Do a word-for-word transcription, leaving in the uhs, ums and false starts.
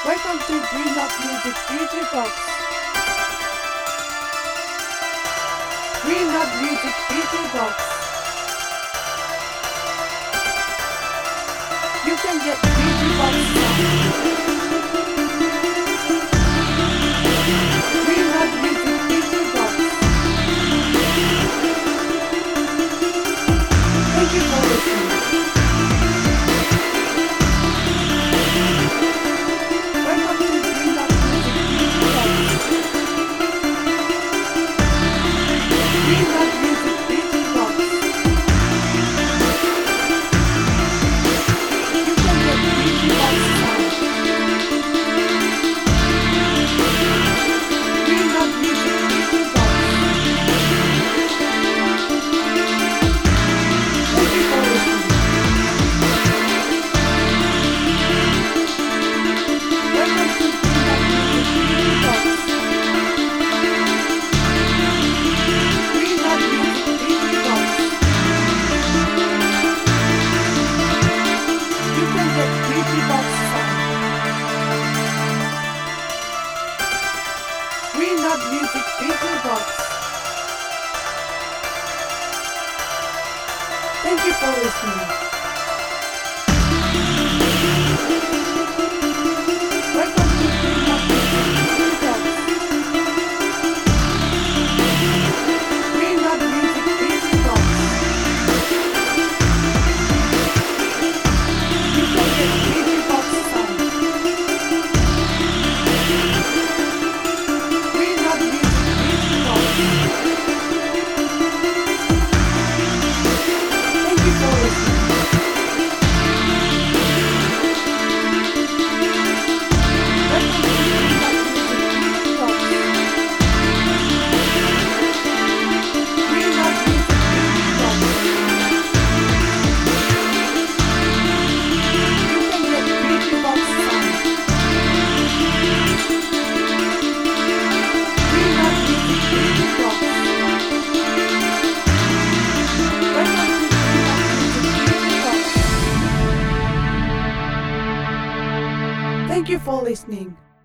Welcome to Green Up Music YouTube Box. Green Up Music YouTube Box. You can get YouTube Box now. Green Up Music YouTube Box. Thank you for listening. Green Up Music YouTube Box. Thank you for listening. Welcome to Green Up Music YouTube Box. Green Up Music YouTube Box. You can get YouTube Box sound. Thank you for listening.